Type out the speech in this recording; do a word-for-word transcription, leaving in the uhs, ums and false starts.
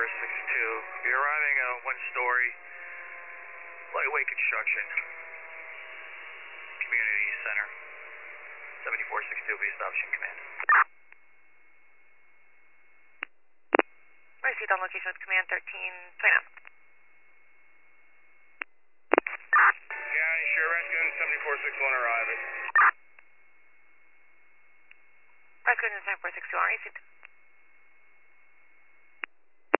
six two. You're arriving at one story, lightweight construction, community center. seventy-four sixty-two will be establishing command. Received on location with command thirteen twenty-nine. County, sure, Rescue seventy-four sixty-one arriving. Rescue seventy-four sixty-one received.